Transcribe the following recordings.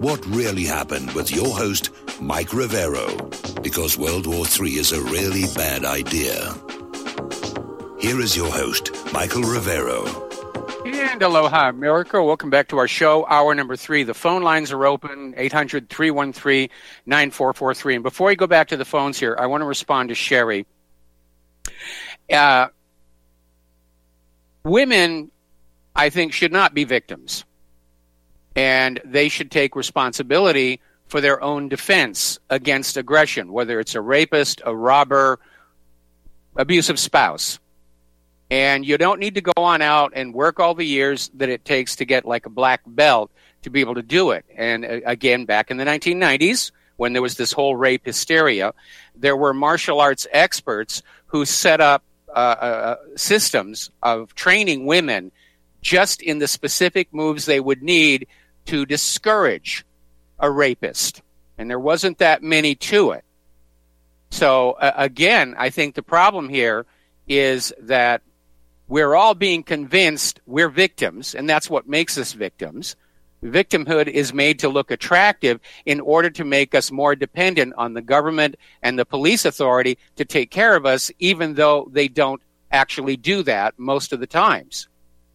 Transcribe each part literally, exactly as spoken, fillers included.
what really happened with your host, Mike Rivero, because World War Three is a really bad idea. Here is your host, Michael Rivero. And aloha, America. Welcome back to our show, hour number three. The phone lines are open, eight hundred, three one three, nine four four three. And before we go back to the phones here, I want to respond to Sherry. Uh, women, I think, should not be victims. And they should take responsibility for their own defense against aggression, whether it's a rapist, a robber, abusive spouse. And you don't need to go on out and work all the years that it takes to get like a black belt to be able to do it. And uh, again, back in the nineteen nineties, when there was this whole rape hysteria, there were martial arts experts who set up uh, uh, systems of training women just in the specific moves they would need to discourage a rapist. And there wasn't that many to it. So, uh, again, I think the problem here is that we're all being convinced we're victims, and that's what makes us victims. Victimhood is made to look attractive in order to make us more dependent on the government and the police authority to take care of us, even though they don't actually do that most of the times.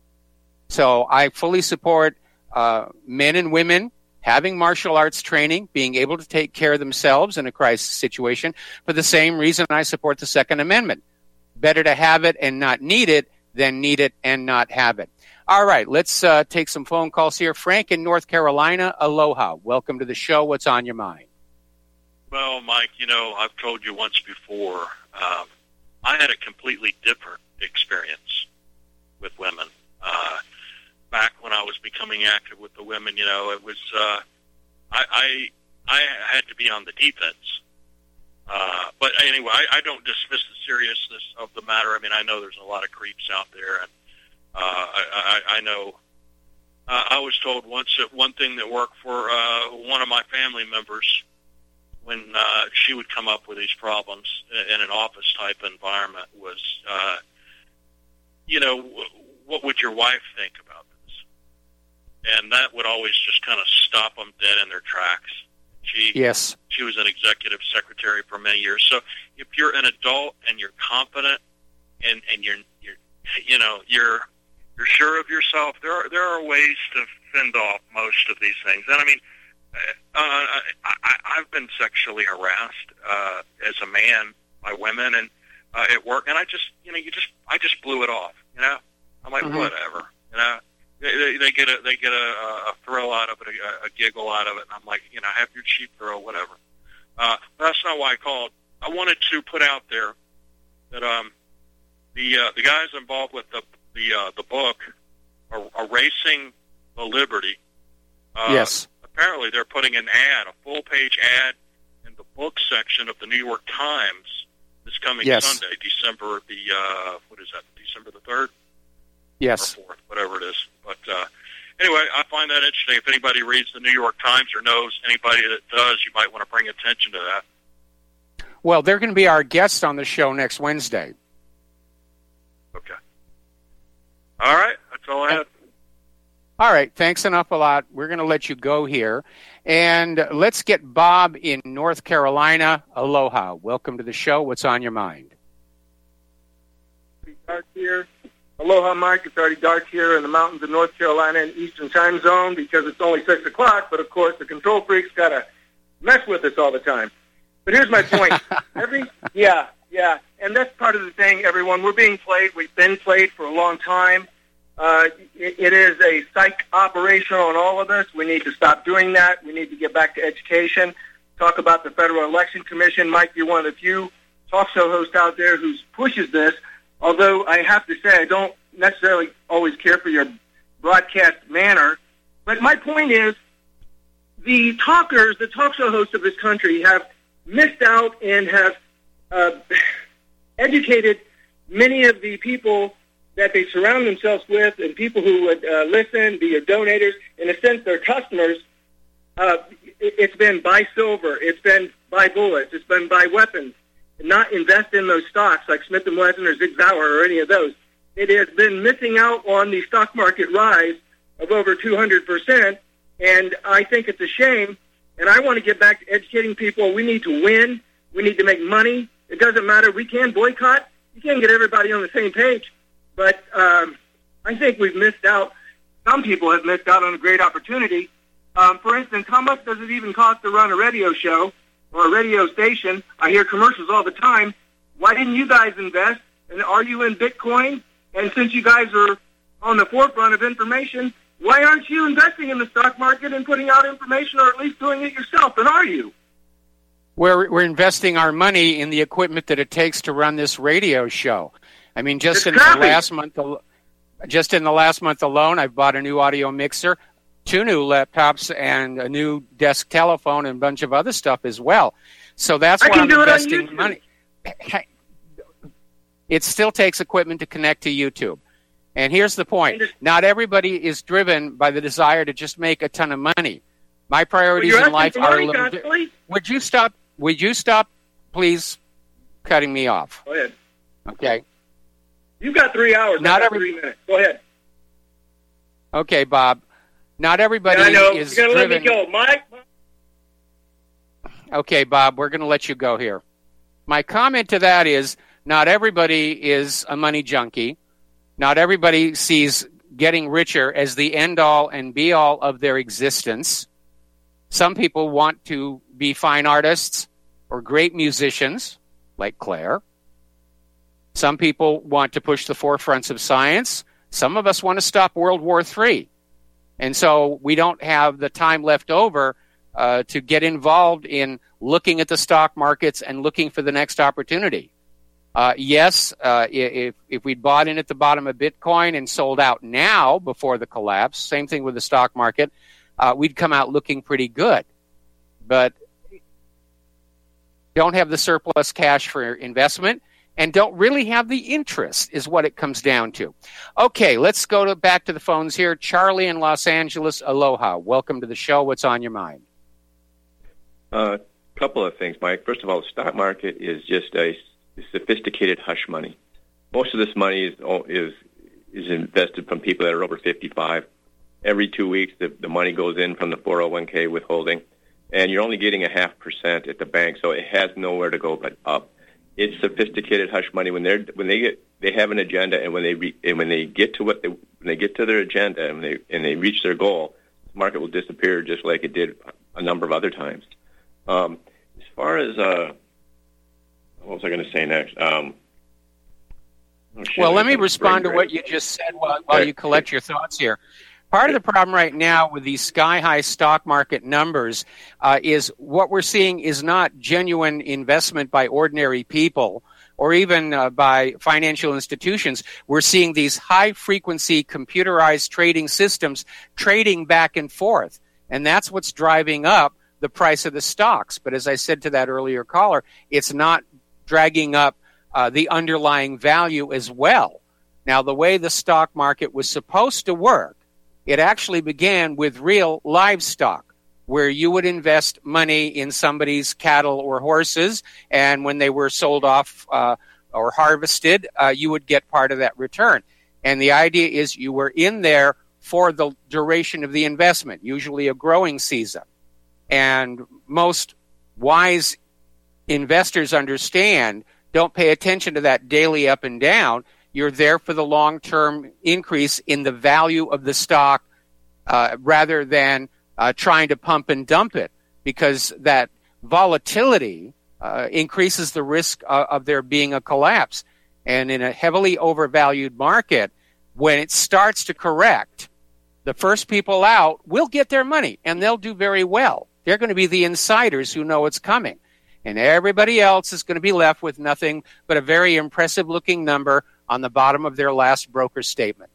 So I fully support uh, men and women having martial arts training, being able to take care of themselves in a crisis situation, for the same reason I support the Second Amendment. Better to have it and not need it than need it and not have it. All right, let's uh, take some phone calls here. Frank in North Carolina, aloha. Welcome to the show. What's on your mind? Well, Mike, you know, I've told you once before, um, I had a completely different experience with women. Uh, back when I was becoming active with the women, you know, it was, uh, I, I, I had to be on the defense. Uh, but anyway, I, I don't dismiss the seriousness of the matter. I mean, I know there's a lot of creeps out there, and uh, I, I, I know. Uh, I was told once that one thing that worked for uh, one of my family members when uh, she would come up with these problems in an office-type environment was, uh, you know, what would your wife think about this? And that would always just kind of stop them dead in their tracks. She, yes. She was an executive secretary for many years. So if you're an adult and you're confident and, and you're, you're, you know, you're, you're sure of yourself, there are, there are ways to fend off most of these things. And I mean, uh, I, I, I've been sexually harassed, uh, as a man by women and, uh, at work. And I just, you know, you just, I just blew it off, you know, I'm like, mm-hmm. whatever, you know. They, they get a they get a, a thrill out of it, a, a giggle out of it, and I'm like, you know, have your cheap thrill, whatever. Uh, but that's not why I called. I wanted to put out there that um, the uh, the guys involved with the the uh, the book are Erasing the Liberty. Uh, yes. Apparently, they're putting an ad, a full page ad, in the book section of the New York Times this coming yes. Sunday, December the uh, what is that? December the third. Yes. Or fourth, whatever it is. But uh, anyway, I find that interesting. If anybody reads the New York Times or knows anybody that does, you might want to bring attention to that. Well, they're going to be our guest on the show next Wednesday. Okay. All right. That's all I had. All right. Thanks enough a lot. We're going to let you go here. And let's get Bob in North Carolina. Aloha. Welcome to the show. What's on your mind? Dark here. Aloha, Mike. It's already dark here in the mountains of North Carolina in Eastern Time Zone because it's only six o'clock, but of course the control freaks got to mess with us all the time. But here's my point. Every Yeah, yeah, and that's part of the thing, everyone. We're being played. We've been played for a long time. Uh, it, it is a psych operation on all of us. We need to stop doing that. We need to get back to education, talk about the Federal Election Commission. Mike, you're one of the few talk show hosts out there who pushes this. Although I have to say I don't necessarily always care for your broadcast manner. But my point is the talkers, the talk show hosts of this country have missed out and have uh, educated many of the people that they surround themselves with and people who would uh, listen, be your donators, in a sense they're customers. Uh, it, it's been buy silver. It's been buy bullets. It's been buy weapons. Not invest in those stocks like Smith and Wesson or Zig Zauer or any of those. It has been missing out on the stock market rise of over two hundred percent And I think it's a shame, and I want to get back to educating people. We need to win. We need to make money. It doesn't matter. We can boycott. You can't get everybody on the same page. But um, I think we've missed out. Some people have missed out on a great opportunity. Um, for instance, how much does it even cost to run a radio show or a radio station? I hear commercials all the time. Why didn't you guys invest? And are you in Bitcoin? And since you guys are on the forefront of information, why aren't you investing in the stock market and putting out information, or at least doing it yourself? And are you? We're, we're investing our money in the equipment that it takes to run this radio show. I mean, just It's in crappy. the last month, al- just in the last month alone, I've bought a new audio mixer, two new laptops, and a new desk telephone, and a bunch of other stuff as well. So that's I why can I'm do it on investing YouTube. money. It still takes equipment to connect to YouTube. And here's the point. Not everybody is driven by the desire to just make a ton of money. My priorities Well, you're in life asking for are a money little constantly? bit. Would you stop? Would you stop, please, cutting me off? Go ahead. Okay. You've got three hours, Not not every- three minutes. Go ahead. Okay, Bob. Not everybody Yeah, I know. is You're going to let driven. me go. Mike? Okay, Bob, we're going to let you go here. My comment to that is not everybody is a money junkie. Not everybody sees getting richer as the end-all and be-all of their existence. Some people want to be fine artists or great musicians, like Claire. Some people want to push the forefronts of science. Some of us want to stop World War Three. And so we don't have the time left over uh, to get involved in looking at the stock markets and looking for the next opportunity. Uh, yes, uh, if, if we'd bought in at the bottom of Bitcoin and sold out now before the collapse, same thing with the stock market, uh, we'd come out looking pretty good. But don't have the surplus cash for investment and don't really have the interest is what it comes down to. Okay, let's go to, back to the phones here. Charlie in Los Angeles, aloha. Welcome to the show. What's on your mind? A uh, couple of things, Mike. First of all, the stock market is just a sophisticated hush money. Most of this money is is is invested from people that are over fifty-five. Every two weeks, the, the money goes in from the four oh one k withholding, and you're only getting a half percent at the bank, so it has nowhere to go but up. It's sophisticated hush money. When they're when they get they have an agenda, and when they re, and when they get to what they when they get to their agenda and they and they reach their goal, the market will disappear just like it did a number of other times. Um, as far as uh, what was I going to say next? Um, oh shit, well, let me I'm respond to brain what you just said while, while you collect your thoughts here. Part of the problem right now with these sky-high stock market numbers uh, is what we're seeing is not genuine investment by ordinary people or even uh, by financial institutions. We're seeing these high-frequency computerized trading systems trading back and forth, and that's what's driving up the price of the stocks. But as I said to that earlier caller, it's not dragging up uh, the underlying value as well. Now, the way the stock market was supposed to work, it actually began with real livestock, where you would invest money in somebody's cattle or horses, and when they were sold off uh, or harvested, uh, you would get part of that return. And the idea is you were in there for the duration of the investment, usually a growing season. And most wise investors understand, don't pay attention to that daily up and down. You're there for the long-term increase in the value of the stock uh, rather than uh, trying to pump and dump it, because that volatility uh, increases the risk of, of there being a collapse. And in a heavily overvalued market, when it starts to correct, the first people out will get their money, and they'll do very well. They're going to be the insiders who know it's coming. And everybody else is going to be left with nothing but a very impressive-looking number on the bottom of their last broker statement.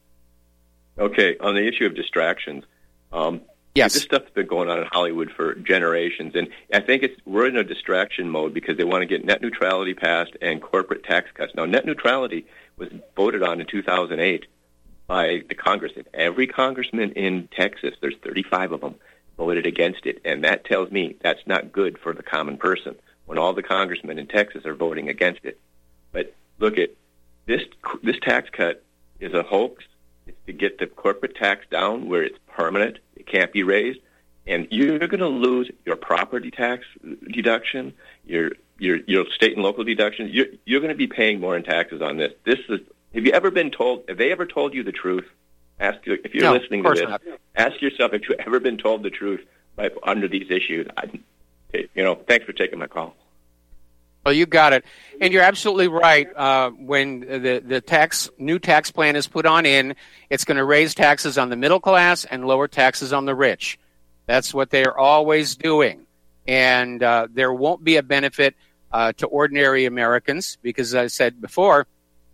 Okay, on the issue of distractions, um, yes, this stuff's been going on in Hollywood for generations, and I think it's we're in a distraction mode because they want to get net neutrality passed and corporate tax cuts. Now, net neutrality was voted on in two thousand eight by the Congress, and every congressman in Texas, there's thirty-five of them, voted against it, and that tells me that's not good for the common person when all the congressmen in Texas are voting against it. But look at this this tax cut is a hoax. It's to get the corporate tax down where it's permanent. It can't be raised. and you're going to lose your property tax deduction, your your your state and local deductions. You're you're going to be paying more in taxes on this. This is. Have you ever been told? Have they ever told you the truth? Ask if you're no, listening to this. Not. Ask yourself if you've ever been told the truth by, under these issues. I, you know. Thanks for taking my call. Well, you got it, and you're absolutely right. Uh, when the the tax new tax plan is put on in, it's going to raise taxes on the middle class and lower taxes on the rich. That's what they are always doing, and uh, there won't be a benefit uh, to ordinary Americans because, as I said before,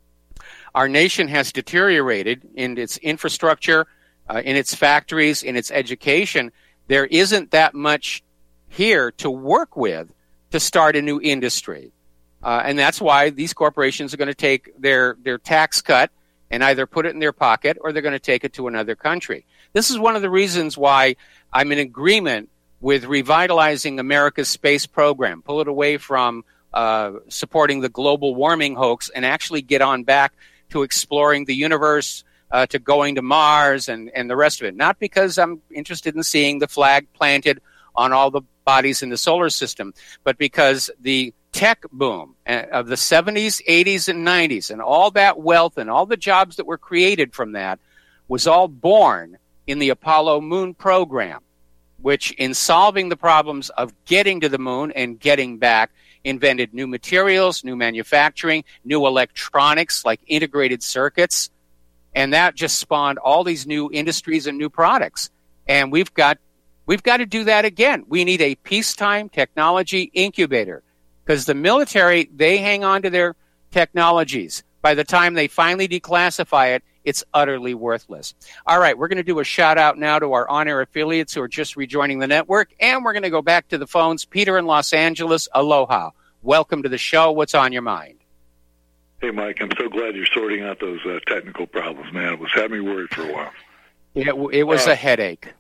our nation has deteriorated in its infrastructure, uh, in its factories, in its education. There isn't that much here to work with to start a new industry. Uh, and that's why these corporations are going to take their, their tax cut and either put it in their pocket or they're going to take it to another country. This is one of the reasons why I'm in agreement with revitalizing America's space program, pull it away from uh, supporting the global warming hoax and actually get on back to exploring the universe, uh, to going to Mars and, and the rest of it. Not because I'm interested in seeing the flag planted on all the bodies in the solar system, but because the tech boom of the seventies, eighties, and nineties, and all that wealth and all the jobs that were created from that was all born in the Apollo moon program, which in solving the problems of getting to the moon and getting back, invented new materials, new manufacturing, new electronics like integrated circuits, and that just spawned all these new industries and new products. And we've got We've got to do that again. We need a peacetime technology incubator because the military, they hang on to their technologies. By the time they finally declassify it, it's utterly worthless. All right, we're going to do a shout-out now to our on-air affiliates who are just rejoining the network, and we're going to go back to the phones. Peter in Los Angeles, aloha. Welcome to the show. What's on your mind? Hey, Mike, I'm so glad you're sorting out those uh, technical problems, man. It was having me worried for a while. It, it was uh, a headache.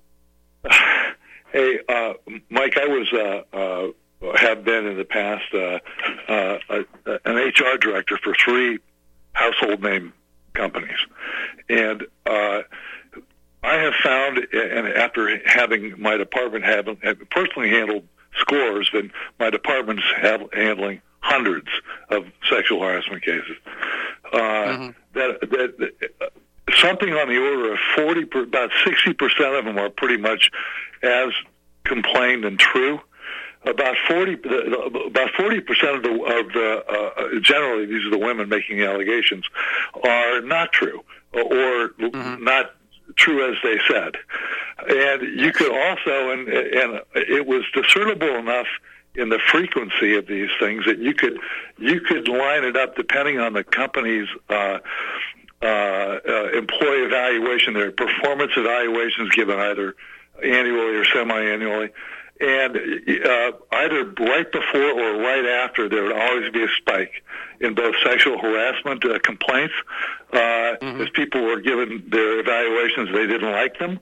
Hey, uh, Mike, I was uh, uh, have been in the past uh, uh, uh, an H R director for three household name companies, and uh, I have found, and after having my department have, have personally handled scores, that my department's have, handling hundreds of sexual harassment cases. Uh, mm-hmm. That that. that uh, Something on the order of forty, about sixty percent of them are pretty much as complained and true. About forty, about forty percent of the, of the uh, generally these are the women making the allegations, are not true or mm-hmm. not true as they said. And you could also, and and it was discernible enough in the frequency of these things that you could you could line it up depending on the company's. Uh, Uh, uh, employee evaluation, their performance evaluations given either annually or semi-annually, and uh, either right before or right after, there would always be a spike in both sexual harassment uh, complaints, uh, mm-hmm. as people were given their evaluations, they didn't like them,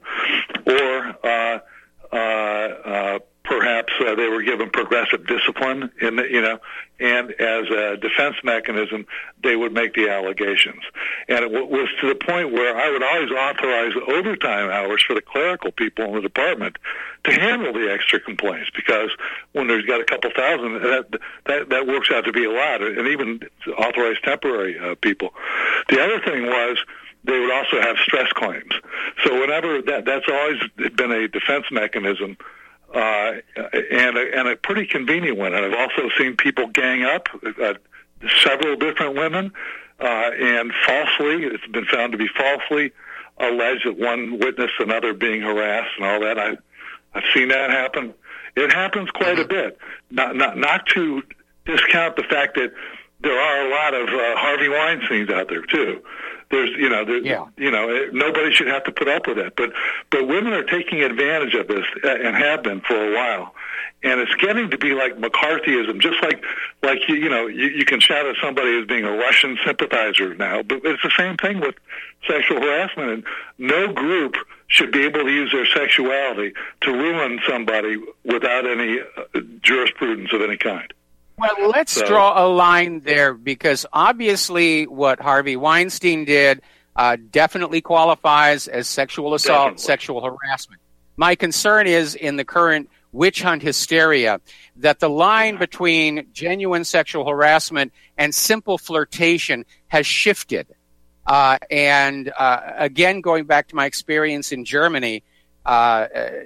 or uh, uh, uh, perhaps uh, they were given progressive discipline, in the, you know, and as a defense mechanism, they would make the allegations. And it w- was to the point where I would always authorize overtime hours for the clerical people in the department to handle the extra complaints, because when there's got a couple thousand, that that, that works out to be a lot, and even authorize temporary uh, people. The other thing was, they would also have stress claims. So whenever that, that's always been a defense mechanism. Uh, and, a, and a pretty convenient one. And I've also seen people gang up, uh, several different women, uh, and falsely, it's been found to be falsely alleged that one witnessed another being harassed and all that. I, I've seen that happen. It happens quite a bit. Not, not, not to discount the fact that there are a lot of uh, Harvey Weinsteins out there too. There's, you know, there's, yeah. you know, nobody should have to put up with that. But, but women are taking advantage of this and have been for a while. And it's getting to be like McCarthyism, just like, like you, you know, you, you can shout at somebody as being a Russian sympathizer now, but it's the same thing with sexual harassment. And no group should be able to use their sexuality to ruin somebody without any uh, jurisprudence of any kind. Well, let's so, draw a line there, because obviously what Harvey Weinstein did uh, definitely qualifies as sexual assault, definitely. Sexual harassment. My concern is in the current witch hunt hysteria that the line between genuine sexual harassment and simple flirtation has shifted. Uh, and uh, again, going back to my experience in Germany, uh,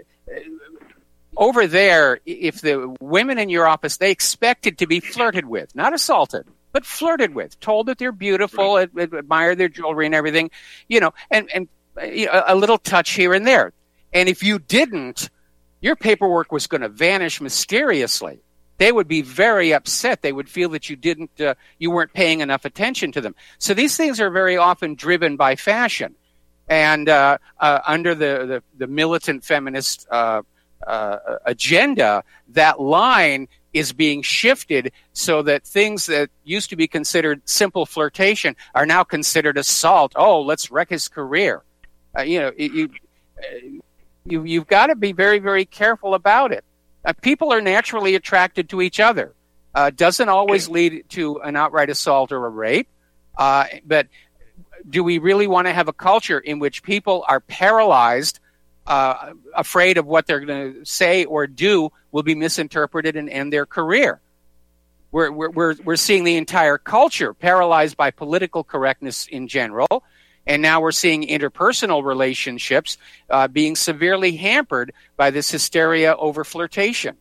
over there, if the women in your office, they expected to be flirted with, not assaulted, but flirted with, told that they're beautiful, ad- ad- admire their jewelry and everything, you know, and, and you know, a little touch here and there. And if you didn't, your paperwork was going to vanish mysteriously. They would be very upset. They would feel that you didn't, uh, you weren't paying enough attention to them. So these things are very often driven by fashion. And uh, uh, under the, the, the militant feminist uh, uh, agenda, that line is being shifted so that things that used to be considered simple flirtation are now considered assault. Oh, let's wreck his career. Uh, you know, you, you, you've got to be very, very careful about it. Uh, people are naturally attracted to each other. Uh, doesn't always lead to an outright assault or a rape. Uh, but do we really want to have a culture in which people are paralyzed, uh, afraid of what they're going to say or do will be misinterpreted and end their career? We're, we're, we're, we're seeing the entire culture paralyzed by political correctness in general. And now we're seeing interpersonal relationships uh, being severely hampered by this hysteria over flirtation.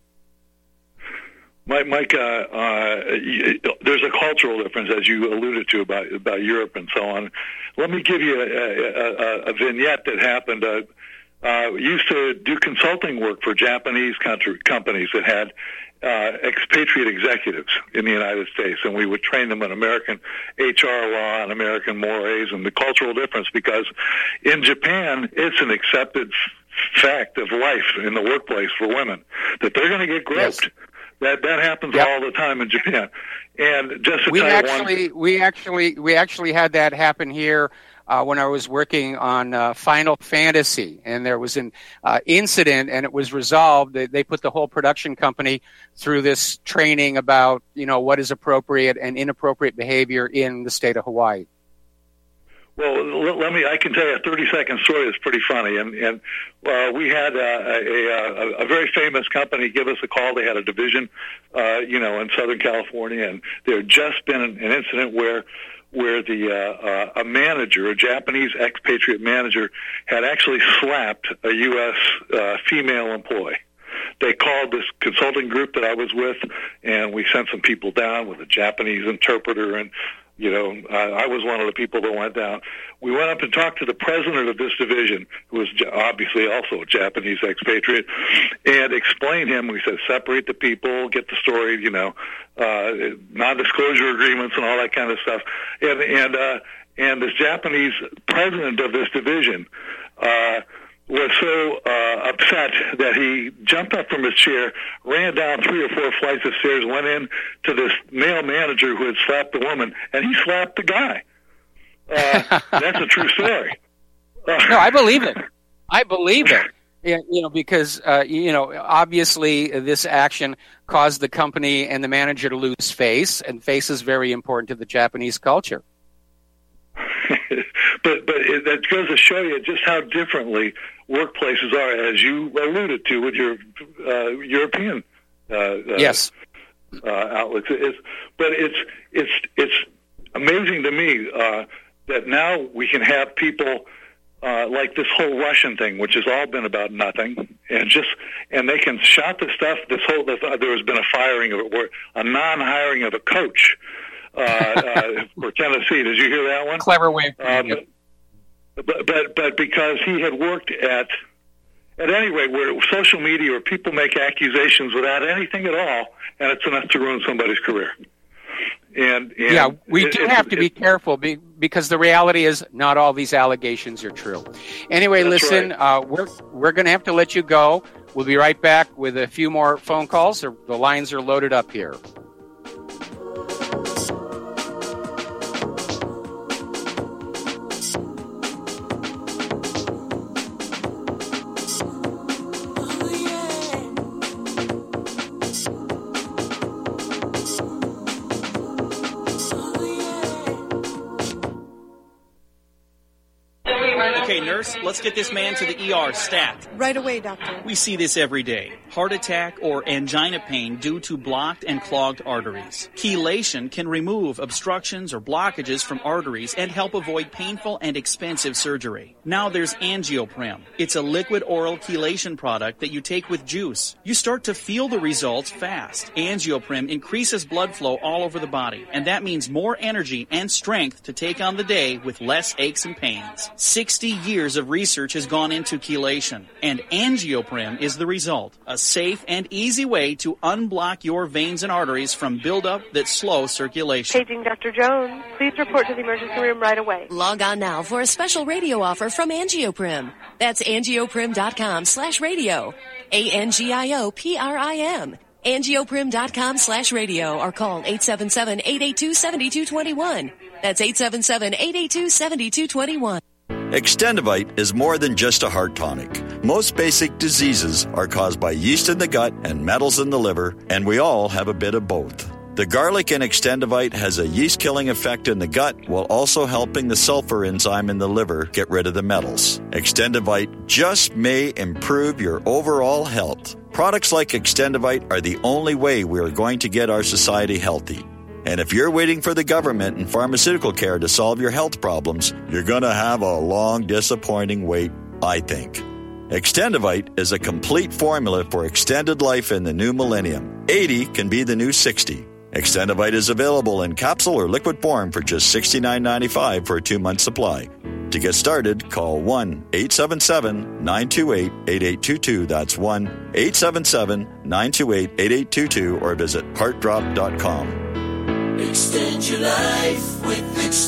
Mike, Mike uh, uh, there's a cultural difference, as you alluded to, about about Europe and so on. Let me give you a, a, a vignette that happened. Uh, uh, used to do consulting work for Japanese country, companies that had uh, expatriate executives in the United States, and we would train them in American H R law and American mores and the cultural difference, because in Japan, it's an accepted fact of life in the workplace for women that they're going to get groped. Yes. That that happens yep. all the time in Japan. And just to we tell actually one, we actually we actually had that happen here uh, when I was working on uh, Final Fantasy, and there was an uh, incident, and it was resolved. They, they put the whole production company through this training about, you know, what is appropriate and inappropriate behavior in the state of Hawaii. Well, let me. I can tell you a thirty-second story that's pretty funny. And and uh, we had uh, a, a a very famous company give us a call. They had a division, uh, you know, in Southern California, and there had just been an, an incident where where the uh, uh, a manager, a Japanese expatriate manager, had actually slapped a U S uh, female employee. They called this consulting group that I was with, and we sent some people down with a Japanese interpreter, and you know, uh, I was one of the people that went down. We went up and talked to the president of this division, who was obviously also a Japanese expatriate, and explained him. We said, separate the people, get the story, you know, uh, non-disclosure agreements and all that kind of stuff. And and uh, and this Japanese president of this division uh, was so uh, upset that he jumped up from his chair, ran down three or four flights of stairs, went in to this male manager who had slapped the woman, and he slapped the guy. Uh, that's a true story. Uh, no, I believe it. I believe it. You know, because, uh, you know, obviously this action caused the company and the manager to lose face, and face is very important to the Japanese culture. but but it, that goes to show you just how differently workplaces are, as you alluded to with your uh, European uh, yes uh, outlooks. It's, but it's it's it's amazing to me uh, that now we can have people uh, like this whole Russian thing, which has all been about nothing, and just and they can shout the stuff. This whole there has been a firing of a, a non-hiring of a coach. uh, uh, for Tennessee. Did you hear that one? Clever way. Um, but, but but because he had worked at at any rate where social media where people make accusations without anything at all, and it's enough to ruin somebody's career. And, and yeah, we it, do it, have to it, be careful be, because the reality is not all these allegations are true. Anyway, listen, right. uh, we're we're going to have to let you go. We'll be right back with a few more phone calls. The lines are loaded up here. Okay, nurse, let's get this man to the E R stat. Right away, doctor. We see this every day. Heart attack or angina pain due to blocked and clogged arteries. Chelation can remove obstructions or blockages from arteries and help avoid painful and expensive surgery. Now there's Angioprim. It's a liquid oral chelation product that you take with juice. You start to feel the results fast. Angioprim increases blood flow all over the body, and that means more energy and strength to take on the day with less aches and pains. sixty years of research has gone into chelation, and Angioprim is the result. A safe and easy way to unblock your veins and arteries from buildup that slow circulation. Paging Doctor Jones. Please report to the emergency room right away. Log on now for a special radio offer from Angioprim. That's angioprim.com slash radio. A N G I O P R I M. angioprim.com slash radio or call eight seven seven, eight eight two, seven two two one. That's eight seven seven, eight eight two, seven two two one. Extendivite is more than just a heart tonic. Most basic diseases are caused by yeast in the gut and metals in the liver, and we all have a bit of both. The garlic in Extendivite has a yeast-killing effect in the gut while also helping the sulfur enzyme in the liver get rid of the metals. Extendivite just may improve your overall health. Products like Extendivite are the only way we are going to get our society healthy. And if you're waiting for the government and pharmaceutical care to solve your health problems, you're going to have a long, disappointing wait, I think. Extendivite is a complete formula for extended life in the new millennium. eighty can be the new sixty. Extendivite is available in capsule or liquid form for just sixty-nine ninety-five for a two-month supply. To get started, call one eight seven seven, nine two eight, eight eight two two. That's one eight seven seven, nine two eight, eight eight two two or visit heart drop dot com. Extend your life with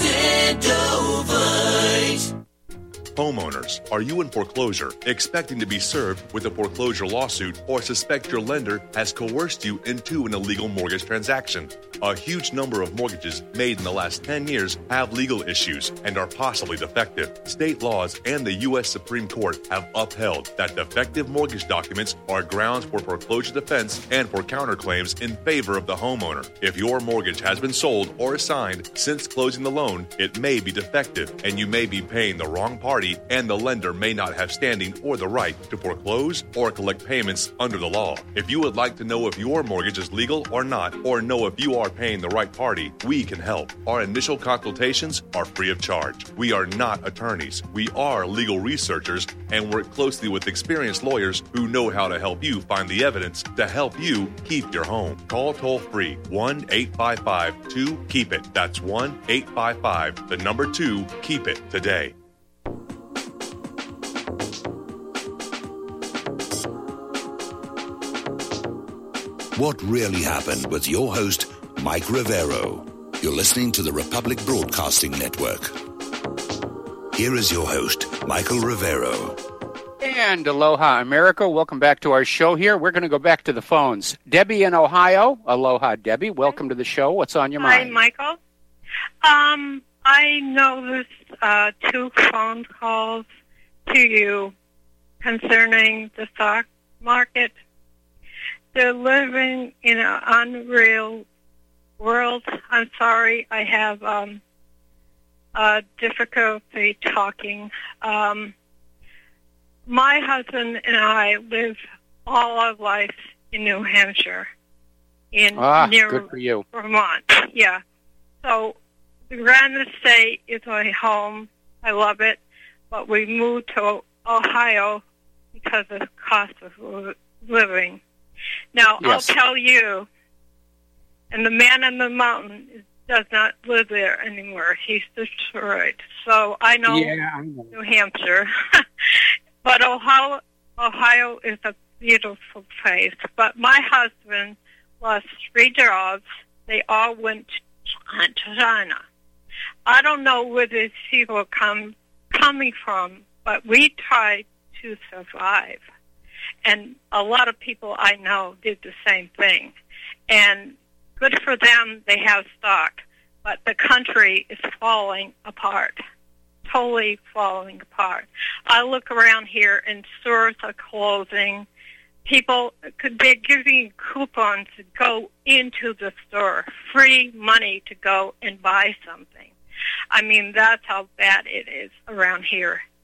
Extendovite. Homeowners, are you in foreclosure, expecting to be served with a foreclosure lawsuit, or suspect your lender has coerced you into an illegal mortgage transaction? A huge number of mortgages made in the last ten years have legal issues and are possibly defective. State laws and the U S Supreme Court have upheld that defective mortgage documents are grounds for foreclosure defense and for counterclaims in favor of the homeowner. If your mortgage has been sold or assigned since closing the loan, it may be defective and you may be paying the wrong party, and the lender may not have standing or the right to foreclose or collect payments under the law. If you would like to know if your mortgage is legal or not, or know if you are paying the right party, we can help. Our initial consultations are free of charge. We are not attorneys. We are legal researchers and work closely with experienced lawyers who know how to help you find the evidence to help you keep your home. Call toll free one eight five five, two, keep it. That's one eight five five, the number two, keep it today. What really happened with your host, Mike Rivero. You're listening to the Republic Broadcasting Network. Here is your host, Michael Rivero. And aloha, America. Welcome back to our show here. We're going to go back to the phones. Debbie in Ohio. Aloha, Debbie. Welcome to the show. What's on your mind? Hi, Michael. Um, I noticed uh, two phone calls to you concerning the stock market. They're living in an unreal world. I'm sorry, I have um, uh, difficulty talking. Um, my husband and I live all our life in New Hampshire, in ah, near good for you. Vermont. Yeah. So the Grand Estate is my home. I love it, but we moved to Ohio because of the cost of living. Now, yes. I'll tell you, and the man in the mountain is, does not live there anymore. He's destroyed. So I know, yeah, I know. New Hampshire. But Ohio, Ohio is a beautiful place. But my husband lost three jobs. They all went to China. I don't know where these people come coming from, but we tried to survive. And a lot of people I know did the same thing. And good for them, they have stock. But the country is falling apart, totally falling apart. I look around here and stores are closing. People, they're giving coupons to go into the store, free money to go and buy something. I mean, that's how bad it is around here.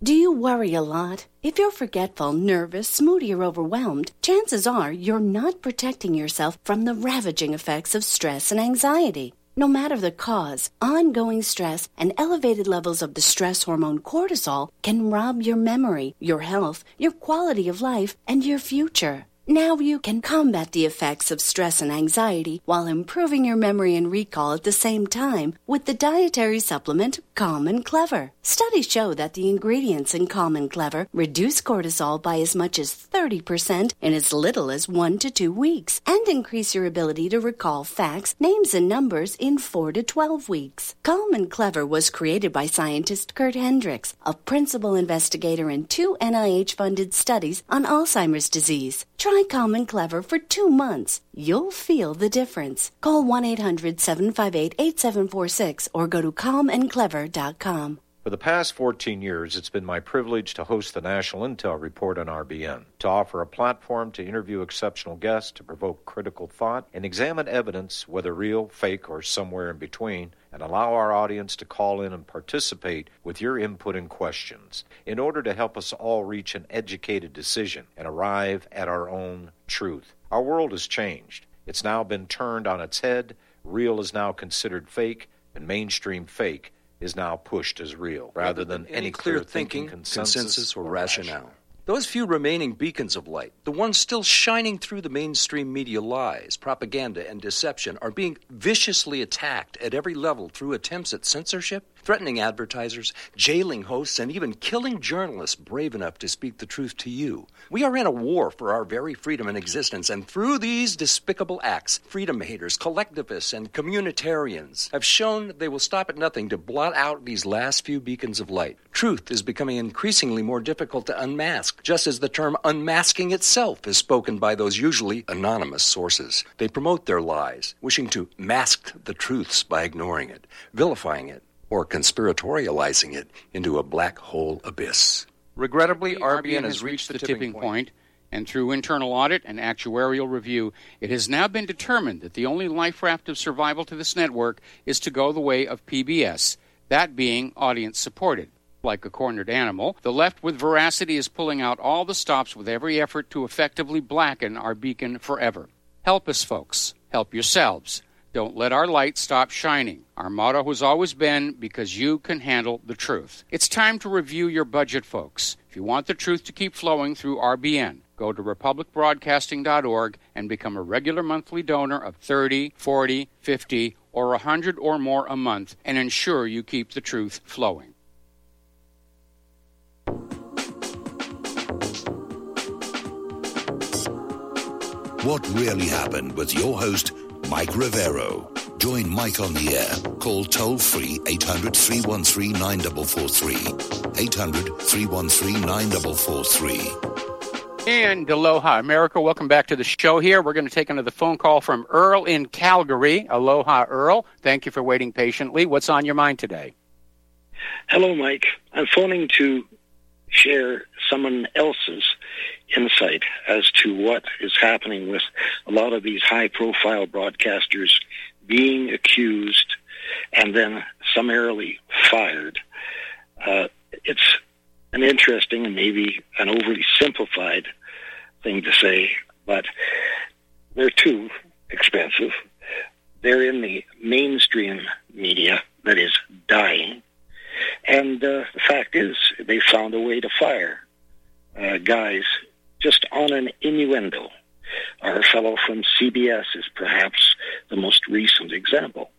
Do you worry a lot? If you're forgetful, nervous, moody, or overwhelmed, chances are you're not protecting yourself from the ravaging effects of stress and anxiety. No matter the cause, ongoing stress and elevated levels of the stress hormone cortisol can rob your memory, your health, your quality of life, and your future. Now you can combat the effects of stress and anxiety while improving your memory and recall at the same time with the dietary supplement Calm and Clever. Studies show that the ingredients in Calm and Clever reduce cortisol by as much as thirty percent in as little as one to two weeks and increase your ability to recall facts, names, and numbers in four to twelve weeks. Calm and Clever was created by scientist Kurt Hendricks, a principal investigator in two N I H-funded studies on Alzheimer's disease. Try Calm and Clever for two months. You'll feel the difference. Call one eight hundred seven five eight eight seven four six or go to calm and clever dot com. For the past fourteen years, it's been my privilege to host the National Intel Report on R B N, to offer a platform to interview exceptional guests, to provoke critical thought, and examine evidence, whether real, fake, or somewhere in between, and allow our audience to call in and participate with your input and questions in order to help us all reach an educated decision and arrive at our own truth. Our world has changed. It's now been turned on its head. Real is now considered fake, and mainstream fake is now pushed as real, rather than any, any clear thinking, consensus, consensus or, or rationale. rationale. Those few remaining beacons of light, the ones still shining through the mainstream media lies, propaganda, and deception, are being viciously attacked at every level through attempts at censorship, threatening advertisers, jailing hosts, and even killing journalists brave enough to speak the truth to you. We are in a war for our very freedom and existence, and through these despicable acts, freedom haters, collectivists, and communitarians have shown they will stop at nothing to blot out these last few beacons of light. Truth is becoming increasingly more difficult to unmask, just as the term unmasking itself is spoken by those usually anonymous sources. They promote their lies, wishing to mask the truths by ignoring it, vilifying it, or conspiratorializing it into a black hole abyss. Regrettably, R B N has reached the tipping point, and through internal audit and actuarial review, it has now been determined that the only life raft of survival to this network is to go the way of P B S, that being audience-supported. Like a cornered animal, the left with veracity is pulling out all the stops with every effort to effectively blacken our beacon forever. Help us, folks. Help yourselves. Don't let our light stop shining. Our motto has always been, because you can handle the truth. It's time to review your budget, folks. If you want the truth to keep flowing through R B N, go to republic broadcasting dot org and become a regular monthly donor of thirty, forty, fifty, or one hundred or more a month and ensure you keep the truth flowing. What really happened with your host, Mike Rivero. Join Mike on the air. Call toll-free eight hundred, three one three, nine four four three. eight hundred, three one three, nine four four three. And aloha, America. Welcome back to the show here. We're going to take another phone call from Earl in Calgary. Aloha, Earl. Thank you for waiting patiently. What's on your mind today? Hello, Mike. I'm phoning to share someone else's insight as to what is happening with a lot of these high-profile broadcasters being accused and then summarily fired. Uh, it's an interesting and maybe an overly simplified thing to say, but they're too expensive. They're in the mainstream media that is dying. And uh, the fact is, they found a way to fire uh, guys just on an innuendo. Our fellow from C B S is perhaps the most recent example.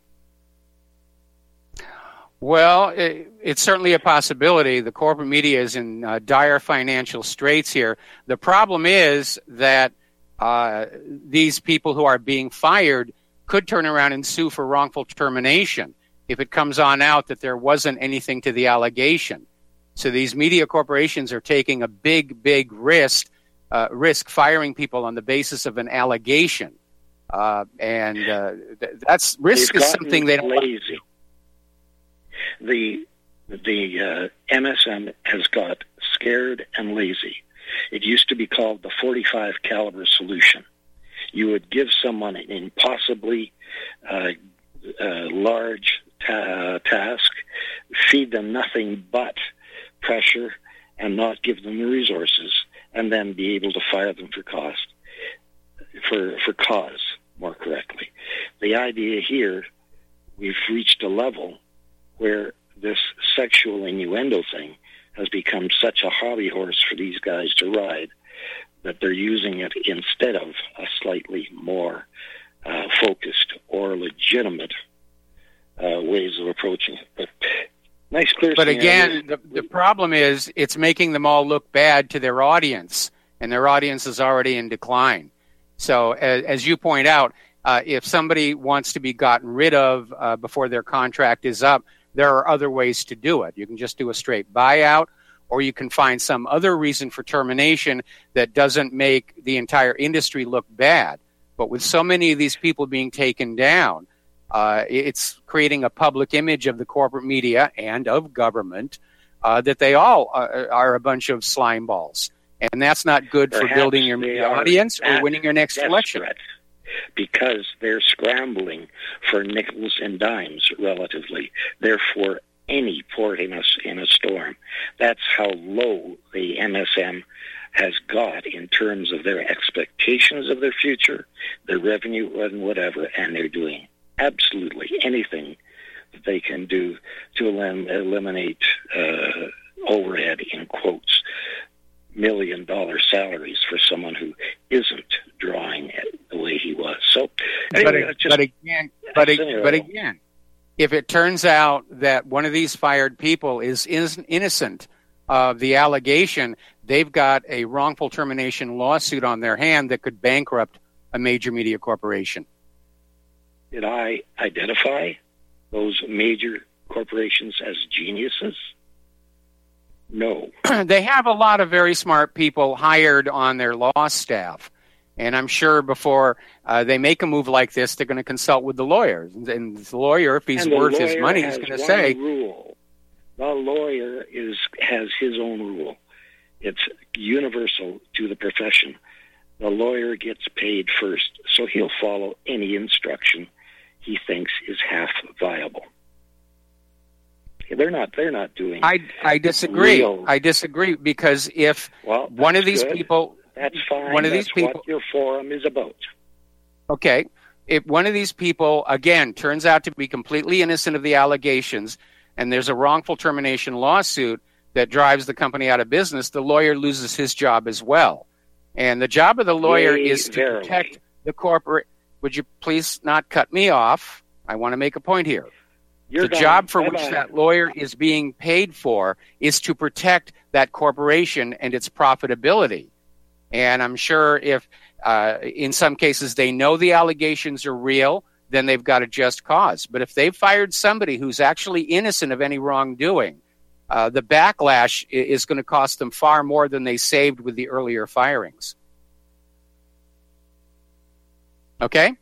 Well, it, it's certainly a possibility. The corporate media is in uh, dire financial straits here. The problem is that uh, these people who are being fired could turn around and sue for wrongful termination if it comes on out that there wasn't anything to the allegation. So these media corporations are taking a big, big risk, uh, risk firing people on the basis of an allegation. Uh, and uh, th- that's risk is something they don't lazy. The the uh, M S M has got scared and lazy. It used to be called the forty-five caliber solution. You would give someone an impossibly uh, uh, large ta- task, feed them nothing but pressure and not give them the resources, and then be able to fire them for cost, for for cause, more correctly. The idea here, we've reached a level where this sexual innuendo thing has become such a hobby horse for these guys to ride that they're using it instead of a slightly more uh, focused or legitimate uh, ways of approaching it. But nice, clear. But again, the, the problem is it's making them all look bad to their audience, and their audience is already in decline. So, as, as you point out, uh, if somebody wants to be gotten rid of uh, before their contract is up, there are other ways to do it. You can just do a straight buyout, or you can find some other reason for termination that doesn't make the entire industry look bad. But with so many of these people being taken down, uh, it's creating a public image of the corporate media and of government uh, that they all are, are a bunch of slime balls. And that's not good Perhaps for building your media audience or winning your next election. Because they're scrambling for nickels and dimes, relatively. Therefore, any port in a, in a storm. That's how low the M S M has got in terms of their expectations of their future, their revenue, and whatever, and they're doing absolutely anything that they can do to elim- eliminate uh, overhead, in quotes, million dollar salaries for someone who isn't drawing it the way he was. So, anyway, but, just, but again, but, but again, if it turns out that one of these fired people is innocent of the allegation, they've got a wrongful termination lawsuit on their hand that could bankrupt a major media corporation. Did I identify those major corporations as geniuses? No. They have a lot of very smart people hired on their law staff. And I'm sure before uh, they make a move like this, they're going to consult with the lawyers. And the lawyer, if he's worth his money, he's going to say... Rule. The lawyer is has his own rule. It's universal to the profession. The lawyer gets paid first, so he'll follow any instruction he thinks is half viable. They're not. They're not doing. I I disagree. Real. I disagree because if well, one of these good. people, that's fine. One of that's these people, what your forum is about. Okay, if one of these people again turns out to be completely innocent of the allegations, and there's a wrongful termination lawsuit that drives the company out of business, the lawyer loses his job as well. And the job of the lawyer Yay, is to verily. protect the corporate. Would you please not cut me off? I want to make a point here. You're the done. job for Bye-bye. which that lawyer is being paid for is to protect that corporation and its profitability. And I'm sure if uh, in some cases they know the allegations are real, then they've got a just cause. But if they've fired somebody who's actually innocent of any wrongdoing, uh, the backlash is going to cost them far more than they saved with the earlier firings. Okay?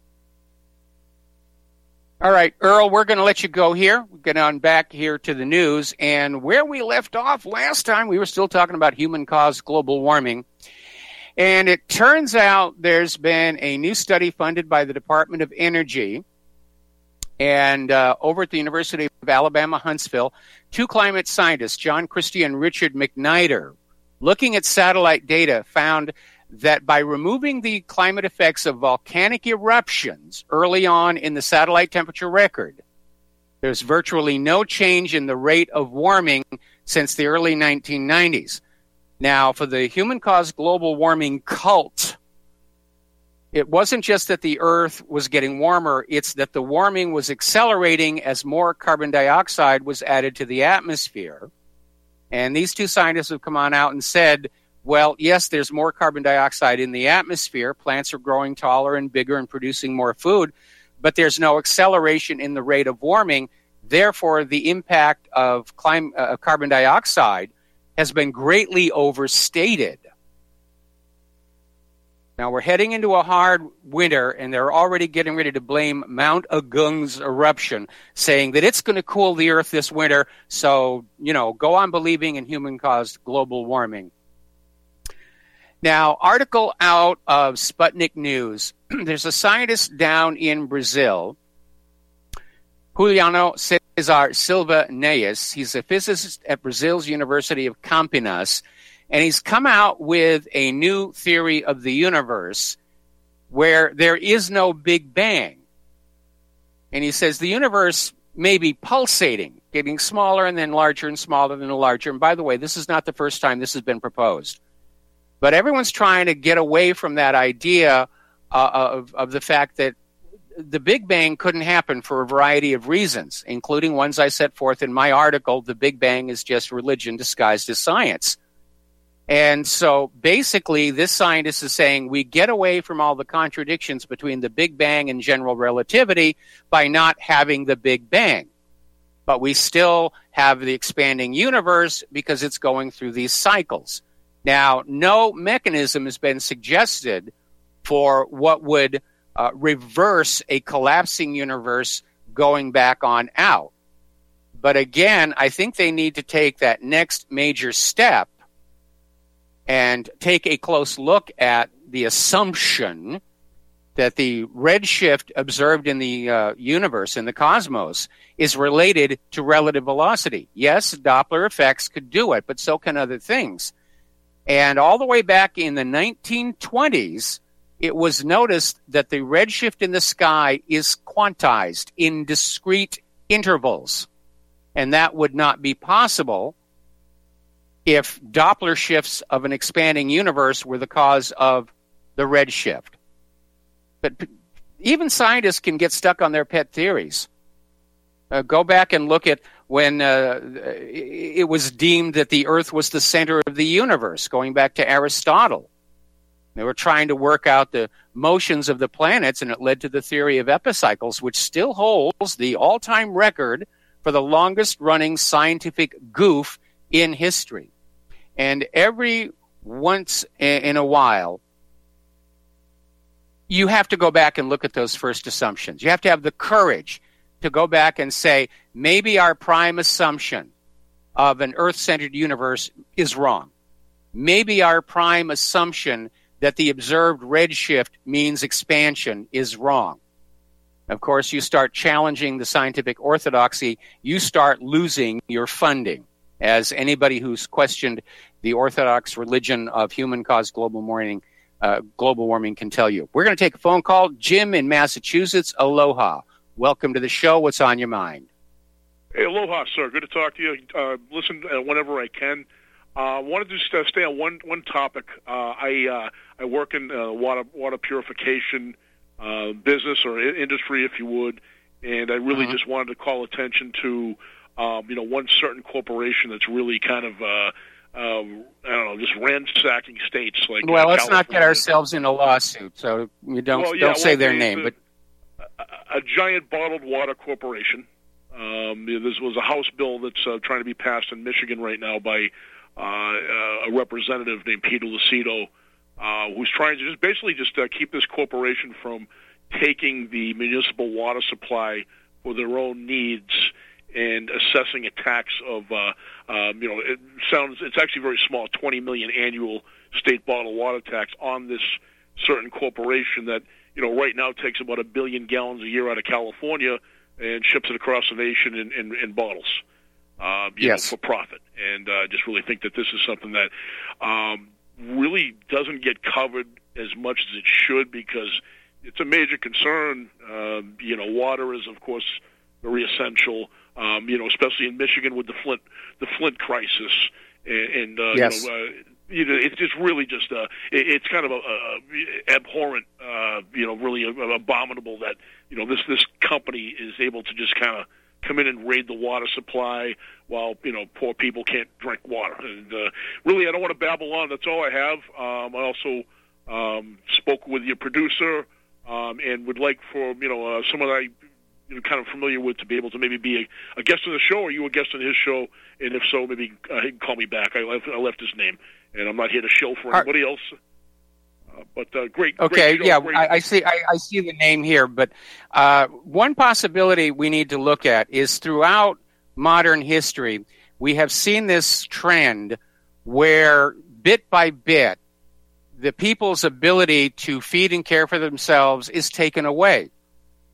All right, Earl, we're going to let you go here. We'll get on back here to the news. And where we left off last time, we were still talking about human-caused global warming. And it turns out there's been a new study funded by the Department of Energy and uh, over at the University of Alabama, Huntsville, two climate scientists, John Christie and Richard McNider, looking at satellite data, found that by removing the climate effects of volcanic eruptions early on in the satellite temperature record, there's virtually no change in the rate of warming since the early nineteen nineties. Now, for the human-caused global warming cult, it wasn't just that the Earth was getting warmer, it's that the warming was accelerating as more carbon dioxide was added to the atmosphere. And these two scientists have come on out and said, well, yes, there's more carbon dioxide in the atmosphere. Plants are growing taller and bigger and producing more food, but there's no acceleration in the rate of warming. Therefore, the impact of clim- uh, carbon dioxide has been greatly overstated. Now, we're heading into a hard winter, and they're already getting ready to blame Mount Agung's eruption, saying that it's going to cool the Earth this winter, so, you know, go on believing in human-caused global warming. Now, article out of Sputnik News. There's a scientist down in Brazil Juliano Cesar Silva Neis. He's a physicist at Brazil's University of Campinas, and he's come out with a new theory of the universe where there is no Big Bang. And he says the universe may be pulsating, getting smaller and then larger and smaller and larger. And by the way, this is not the first time this has been proposed. But everyone's trying to get away from that idea uh, of, of the fact that the Big Bang couldn't happen for a variety of reasons, including ones I set forth in my article, The Big Bang is Just Religion Disguised as Science. And so basically this scientist is saying we get away from all the contradictions between the Big Bang and general relativity by not having the Big Bang. But we still have the expanding universe because it's going through these cycles. Now, no mechanism has been suggested for what would Uh, reverse a collapsing universe going back on out. But again, I think they need to take that next major step and take a close look at the assumption that the redshift observed in the uh, universe, in the cosmos, is related to relative velocity. Yes, Doppler effects could do it, but so can other things. And all the way back in the nineteen twenties, it was noticed that the redshift in the sky is quantized in discrete intervals. And that would not be possible if Doppler shifts of an expanding universe were the cause of the redshift. But p- even scientists can get stuck on their pet theories. Uh, go back and look at when uh, it was deemed that the Earth was the center of the universe, going back to Aristotle. They were trying to work out the motions of the planets, and it led to the theory of epicycles, which still holds the all-time record for the longest-running scientific goof in history. And every once in a while, you have to go back and look at those first assumptions. You have to have the courage to go back and say, maybe our prime assumption of an Earth-centered universe is wrong. Maybe our prime assumption that the observed redshift means expansion is wrong. Of course, you start challenging the scientific orthodoxy, you start losing your funding, as anybody who's questioned the orthodox religion of human-caused global warming, uh, global warming can tell you. We're going to take a phone call. Jim in Massachusetts, aloha. Welcome to the show. What's on your mind? Hey, aloha, sir. Good to talk to you. Uh, listen uh, whenever I can. I uh, wanted to just uh, stay on one one topic. Uh, I uh, I work in uh, water water purification uh, business or I- industry, if you would, and I really uh-huh. just wanted to call attention to um, you know one certain corporation that's really kind of uh, uh, I don't know, just ransacking states like. Well, uh, let's California. not get ourselves in a lawsuit, so you don't well, yeah, don't say well, their the, name, the, but a, a giant bottled water corporation. Um, this was a House bill that's uh, trying to be passed in Michigan right now by. Uh, a representative named Peter Lucido, uh, who's trying to just basically just uh, keep this corporation from taking the municipal water supply for their own needs and assessing a tax of, uh, um, you know, it sounds it's actually very small, twenty million annual state bottled water tax on this certain corporation that, you know, right now takes about a billion gallons a year out of California and ships it across the nation in, in, in bottles. Uh, you yes. know, for profit. And I uh, just really think that this is something that um, really doesn't get covered as much as it should because it's a major concern. Um, you know, water is, of course, very essential, um, you know, especially in Michigan with the Flint the Flint crisis. And, and uh, yes. you know, uh, you know, it's just really just, uh, it, it's kind of a, a abhorrent, uh, you know, really abominable that, you know, this, this company is able to just kind of come in and raid the water supply while, you know, poor people can't drink water. And uh, really, I don't want to babble on. That's all I have. Um, I also um, spoke with your producer um, and would like for, you know, uh, someone I you know, kind of familiar with to be able to maybe be a, a guest on the show, or you a guest on his show, and if so, maybe uh, he can call me back. I left, I left his name, and I'm not here to shill for anybody else. Uh, but uh, great. Okay, great show, yeah, great... I, I see. I, I see the name here, but uh, one possibility we need to look at is throughout modern history, we have seen this trend where bit by bit, the people's ability to feed and care for themselves is taken away.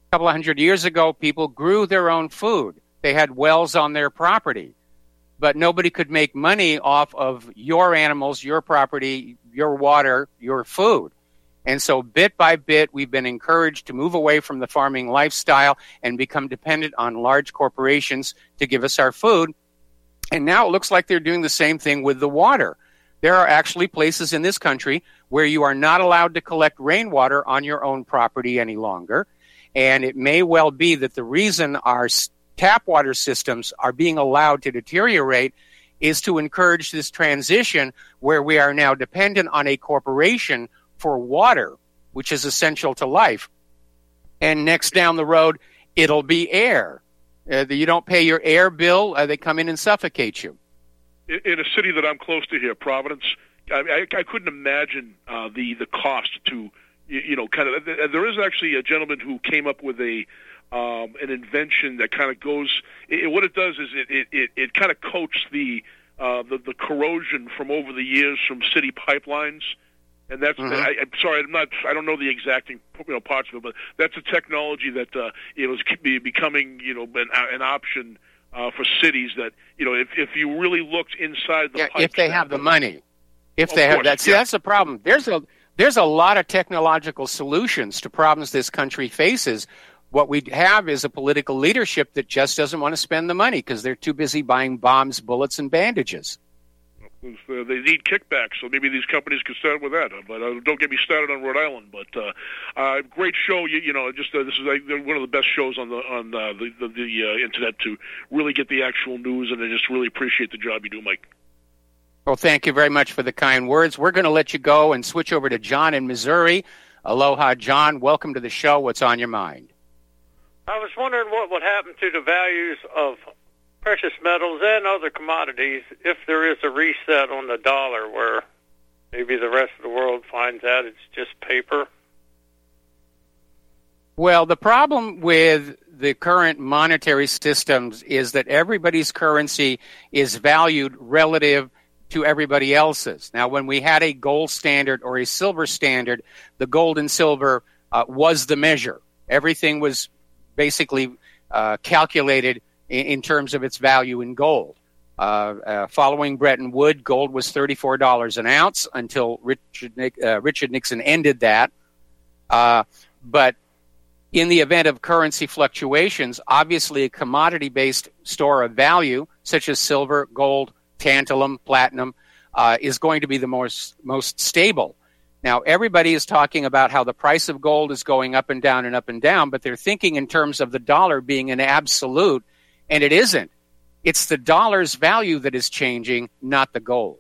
A couple of hundred years ago, people grew their own food. They had wells on their property. But nobody could make money off of your animals, your property, your water, your food. And so bit by bit, we've been encouraged to move away from the farming lifestyle and become dependent on large corporations to give us our food. And now it looks like they're doing the same thing with the water. There are actually places in this country where you are not allowed to collect rainwater on your own property any longer. And it may well be that the reason our tap water systems are being allowed to deteriorate is to encourage this transition where we are now dependent on a corporation for water, which is essential to life. And next down the road, it'll be air. Uh, you don't pay your air bill, uh, they come in and suffocate you. In, in a city that I'm close to here, Providence, I, I, I couldn't imagine uh, the, the cost to, you, you know, kind of, there is actually a gentleman who came up with a, um, an invention that kind of goes, it, what it does is it, it, it, it kind of coats the, uh, the, the corrosion from over the years from city pipelines. And that's, mm-hmm. I, I'm sorry, I'm not, I don't know the exact you know, parts of it, but that's a technology that, uh, you know, is becoming, you know, an, an option uh, for cities that, you know, if, if you really looked inside the yeah, pipes. If they have the money. If Of they have course, that. See, yeah. that's the problem. There's a, there's a lot of technological solutions to problems this country faces. What we have is a political leadership that just doesn't want to spend the money because they're too busy buying bombs, bullets, and bandages. Uh, they need kickbacks, so maybe these companies could start with that. But uh, don't get me started on Rhode Island. But uh, uh, great show. You, you know, just uh, this is uh, one of the best shows on the on uh, the the, the uh, internet to really get the actual news, and I just really appreciate the job you do, Mike. Well, thank you very much for the kind words. We're going to let you go and switch over to John in Missouri. Aloha, John. Welcome to the show. What's on your mind? I was wondering what would happen to the values of precious metals and other commodities if there is a reset on the dollar where maybe the rest of the world finds out it's just paper. Well, the problem with the current monetary systems is that everybody's currency is valued relative to everybody else's. Now, when we had a gold standard or a silver standard, the gold and silver uh, was the measure. Everything was basically uh, calculated in terms of its value in gold. Uh, uh, following Bretton Woods, gold was thirty-four dollars an ounce until Richard, uh, Richard Nixon ended that. Uh, but in the event of currency fluctuations, obviously a commodity-based store of value, such as silver, gold, tantalum, platinum, uh, is going to be the most, most stable. Now, everybody is talking about how the price of gold is going up and down and up and down, but they're thinking in terms of the dollar being an absolute. And it isn't. It's the dollar's value that is changing, not the gold.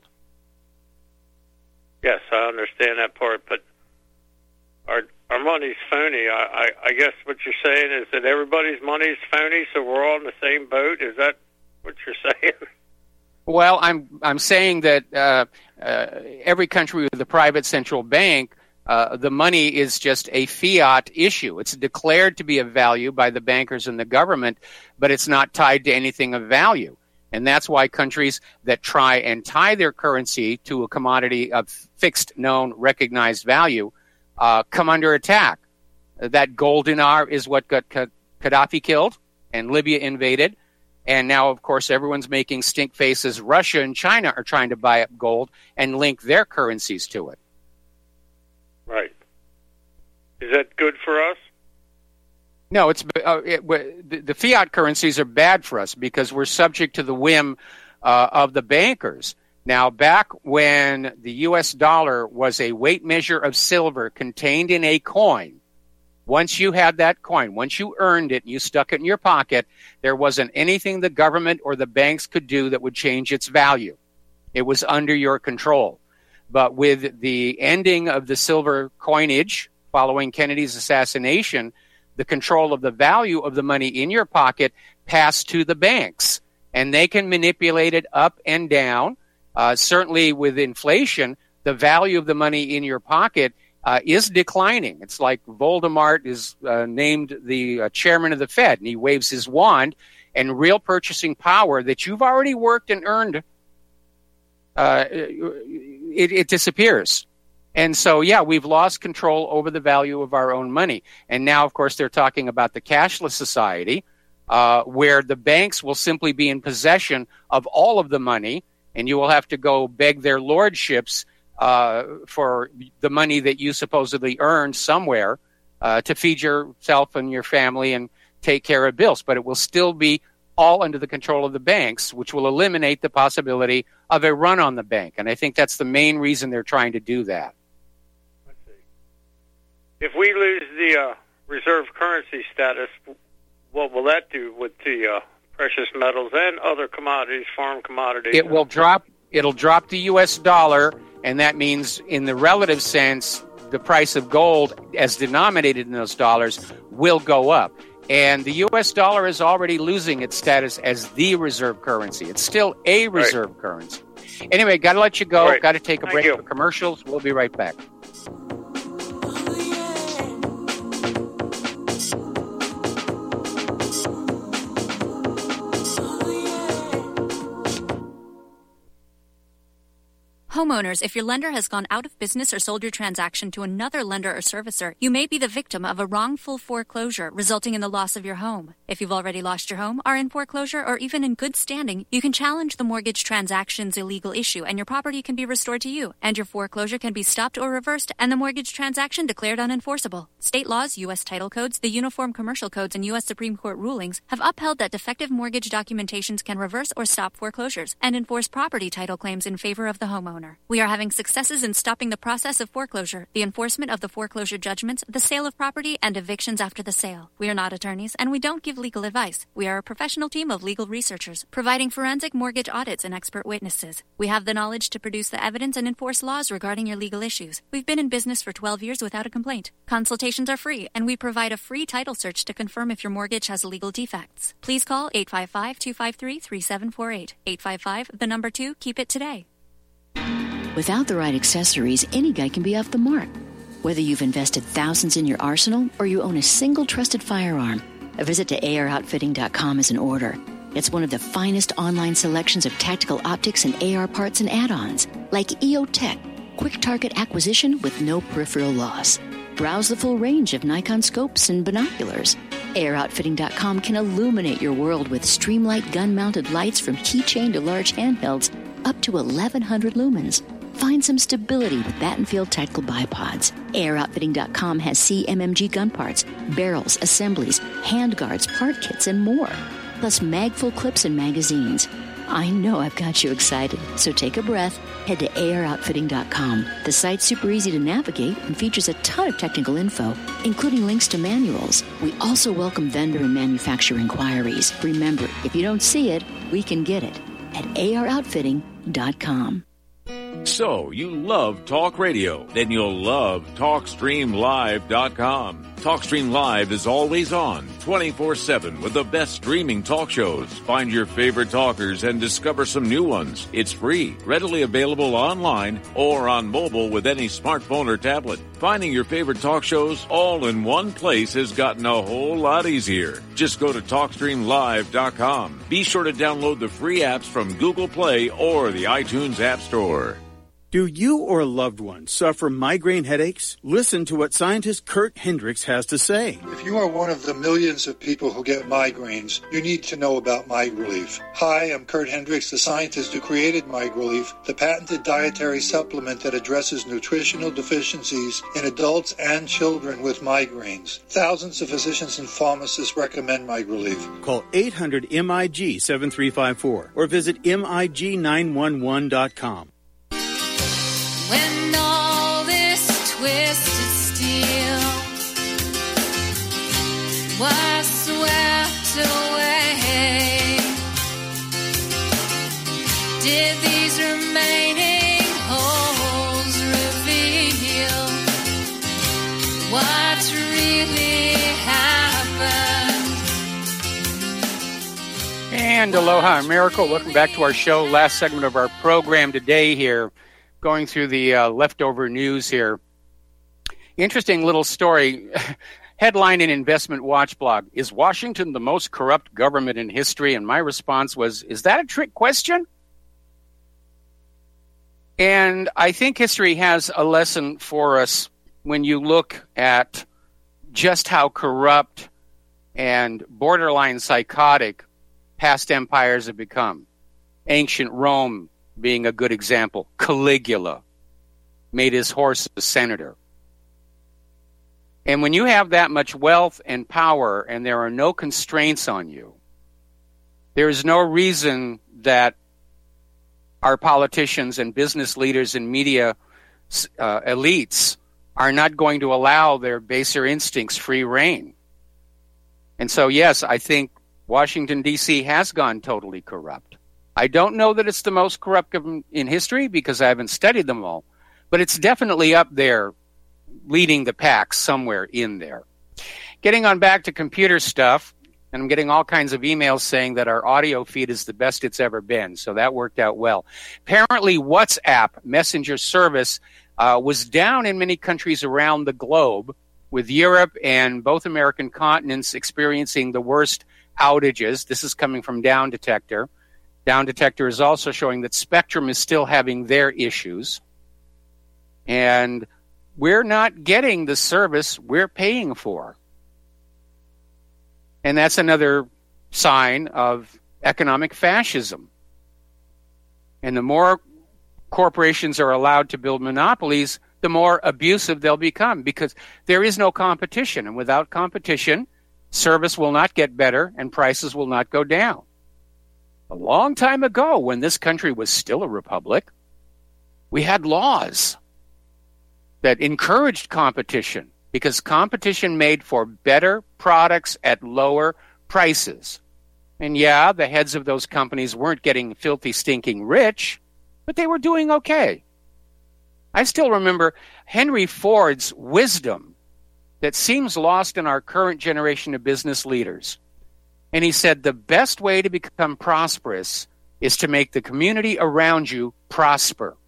Yes, I understand that part, but our our money's phony. I, I, I guess what you're saying is that everybody's money's phony, so we're all in the same boat. Is that what you're saying? Well, I'm I'm saying that uh, uh, every country with a private central bank, Uh, the money is just a fiat issue. It's declared to be of value by the bankers and the government, but it's not tied to anything of value. And that's why countries that try and tie their currency to a commodity of fixed, known, recognized value uh, come under attack. That gold dinar is what got Gaddafi killed and Libya invaded. And now, of course, everyone's making stink faces. Russia and China are trying to buy up gold and link their currencies to it. Right. Is that good for us? No, it's uh, it, the, the fiat currencies are bad for us because we're subject to the whim uh, of the bankers. Now, back when the U S dollar was a weight measure of silver contained in a coin, once you had that coin, once you earned it and you stuck it in your pocket, there wasn't anything the government or the banks could do that would change its value. It was under your control. But with the ending of the silver coinage following Kennedy's assassination, the control of the value of the money in your pocket passed to the banks, and they can manipulate it up and down. Uh, certainly with inflation, the value of the money in your pocket uh, is declining. It's like Voldemort is uh, named the uh, chairman of the Fed, and he waves his wand, and real purchasing power that you've already worked and earned, uh, it, it disappears. And so, yeah, we've lost control over the value of our own money. And now, of course, they're talking about the cashless society, uh, where the banks will simply be in possession of all of the money, and you will have to go beg their lordships uh, for the money that you supposedly earned somewhere uh, to feed yourself and your family and take care of bills. But it will still be all under the control of the banks, which will eliminate the possibility of a run on the bank. And I think that's the main reason they're trying to do that. If we lose the uh, reserve currency status, what will that do with the uh, precious metals and other commodities, farm commodities? It will drop. It'll drop the U S dollar, and that means, in the relative sense, the price of gold, as denominated in those dollars, will go up. And the U S dollar is already losing its status as the reserve currency. It's still a reserve right. currency. Anyway, got to let you go. Right. Got to take a Thank break you. for commercials. We'll be right back. Homeowners, if your lender has gone out of business or sold your transaction to another lender or servicer, you may be the victim of a wrongful foreclosure resulting in the loss of your home. If you've already lost your home, are in foreclosure, or even in good standing, you can challenge the mortgage transaction's illegal issue and your property can be restored to you, and your foreclosure can be stopped or reversed and the mortgage transaction declared unenforceable. State laws, U S title codes, the Uniform Commercial Codes, and U S Supreme Court rulings have upheld that defective mortgage documentations can reverse or stop foreclosures and enforce property title claims in favor of the homeowner. We are having successes in stopping the process of foreclosure, the enforcement of the foreclosure judgments, the sale of property, and evictions after the sale. We are not attorneys, and we don't give legal advice. We are a professional team of legal researchers, providing forensic mortgage audits and expert witnesses. We have the knowledge to produce the evidence and enforce laws regarding your legal issues. We've been in business for twelve years without a complaint. Consultations are free, and we provide a free title search to confirm if your mortgage has legal defects. Please call eight five five, two five three, three seven four eight. eight five five, the number two, keep it today. Without the right accessories, any guy can be off the mark. Whether you've invested thousands in your arsenal or you own a single trusted firearm, a visit to A R outfitting dot com is in order. It's one of the finest online selections of tactical optics and A R parts and add-ons, like E O Tech, quick target acquisition with no peripheral loss. Browse the full range of Nikon scopes and binoculars. A R outfitting dot com can illuminate your world with Streamlight gun-mounted lights from keychain to large handhelds up to eleven hundred lumens. Find some stability with Battenfield Tactical Bipods. A R outfitting dot com has C M M G gun parts, barrels, assemblies, handguards, part kits, and more. Plus mag-full clips and magazines. I know I've got you excited, so take a breath. Head to A R outfitting dot com. The site's super easy to navigate and features a ton of technical info, including links to manuals. We also welcome vendor and manufacturer inquiries. Remember, if you don't see it, we can get it at A R outfitting dot com. So, you love talk radio? Then you'll love talk stream live dot com. TalkStream Live is always on, twenty-four seven, with the best streaming talk shows. Find your favorite talkers and discover some new ones. It's free, readily available online or on mobile with any smartphone or tablet. Finding your favorite talk shows all in one place has gotten a whole lot easier. Just go to talk stream live dot com. Be sure to download the free apps from Google Play or the iTunes App Store. Do you or a loved one suffer migraine headaches? Listen to what scientist Kurt Hendricks has to say. If you are one of the millions of people who get migraines, you need to know about MigRelief. Hi, I'm Kurt Hendricks, the scientist who created MigRelief, the patented dietary supplement that addresses nutritional deficiencies in adults and children with migraines. Thousands of physicians and pharmacists recommend MigRelief. Call eight hundred M I G seven three five four or visit M I G nine one one dot com. When all this twisted steel was swept away, did these remaining holes reveal what really happened? And aloha, miracle. Welcome back to our show. Last segment of our program today here. Going through the uh, leftover news here. Interesting little story. Headline in Investment Watch blog, is Washington the most corrupt government in history? And my response was, is that a trick question? And I think history has a lesson for us when you look at just how corrupt and borderline psychotic past empires have become. Ancient Rome being a good example. Caligula made his horse a senator. And when you have that much wealth and power and there are no constraints on you, there is no reason that our politicians and business leaders and media uh, elites are not going to allow their baser instincts free rein. And so, yes, I think Washington, D C has gone totally corrupt. I don't know that it's the most corrupt in history because I haven't studied them all, but it's definitely up there, leading the pack somewhere in there. Getting on back to computer stuff, and I'm getting all kinds of emails saying that our audio feed is the best it's ever been, so that worked out well. Apparently, WhatsApp messenger service uh, was down in many countries around the globe, with Europe and both American continents experiencing the worst outages. This is coming from Down Detector. Down Detector is also showing that Spectrum is still having their issues. And we're not getting the service we're paying for. And that's another sign of economic fascism. And the more corporations are allowed to build monopolies, the more abusive they'll become because there is no competition. And without competition, service will not get better and prices will not go down. A long time ago, when this country was still a republic, we had laws that encouraged competition because competition made for better products at lower prices. And yeah, the heads of those companies weren't getting filthy, stinking rich, but they were doing okay. I still remember Henry Ford's wisdom that seems lost in our current generation of business leaders. And he said, the best way to become prosperous is to make the community around you prosper.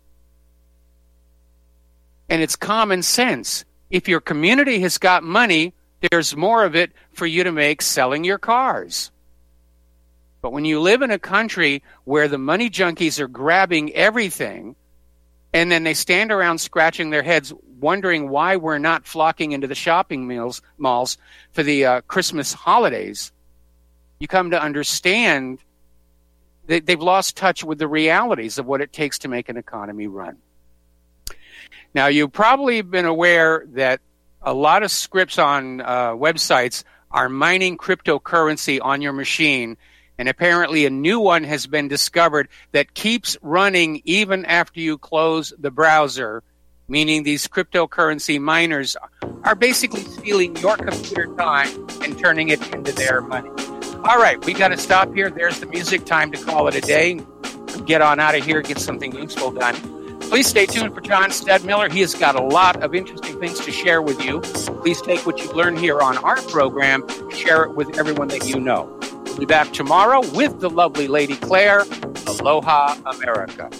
And it's common sense. If your community has got money, there's more of it for you to make selling your cars. But when you live in a country where the money junkies are grabbing everything, and then they stand around scratching their heads wondering why we're not flocking into the shopping malls, malls for the uh, Christmas holidays, you come to understand that they've lost touch with the realities of what it takes to make an economy run. Now, you've probably been aware that a lot of scripts on uh, websites are mining cryptocurrency on your machine, and apparently a new one has been discovered that keeps running even after you close the browser, meaning these cryptocurrency miners are basically stealing your computer time and turning it into their money. All right, we got to stop here. There's the music. Time to call it a day. Get on out of here. Get something useful done. Please stay tuned for John Stedmiller. He has got a lot of interesting things to share with you. Please take what you've learned here on our program, share it with everyone that you know. We'll be back tomorrow with the lovely Lady Claire. Aloha, America.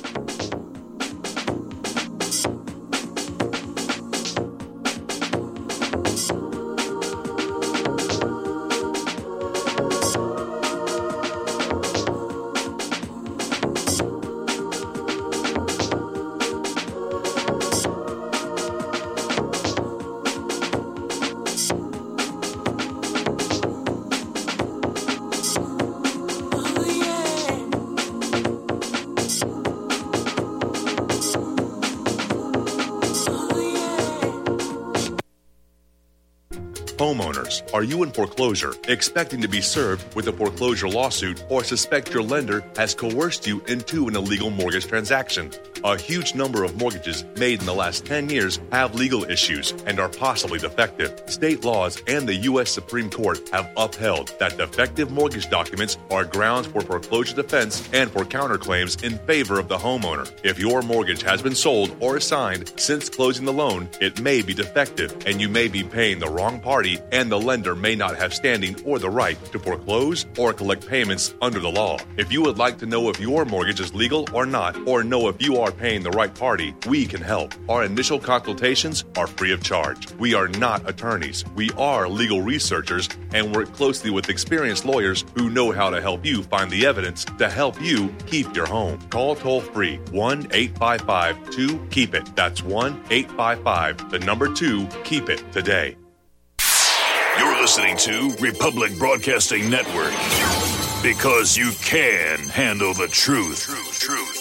Homeowners, are you in foreclosure, expecting to be served with a foreclosure lawsuit, or suspect your lender has coerced you into an illegal mortgage transaction? A huge number of mortgages made in the last ten years have legal issues and are possibly defective. State laws and the U S Supreme Court have upheld that defective mortgage documents are grounds for foreclosure defense and for counterclaims in favor of the homeowner. If your mortgage has been sold or assigned since closing the loan, it may be defective and you may be paying the wrong party, and the lender may not have standing or the right to foreclose or collect payments under the law. If you would like to know if your mortgage is legal or not, or know if you are are paying the right party, we can help. Our initial consultations are free of charge. We are not attorneys. We are legal researchers and work closely with experienced lawyers who know how to help you find the evidence to help you keep your home. Call toll-free one eight five five two keep it. That's one eight five five, the number two, keep it today. You're listening to Republic Broadcasting Network, because you can handle the truth. Truth, truth.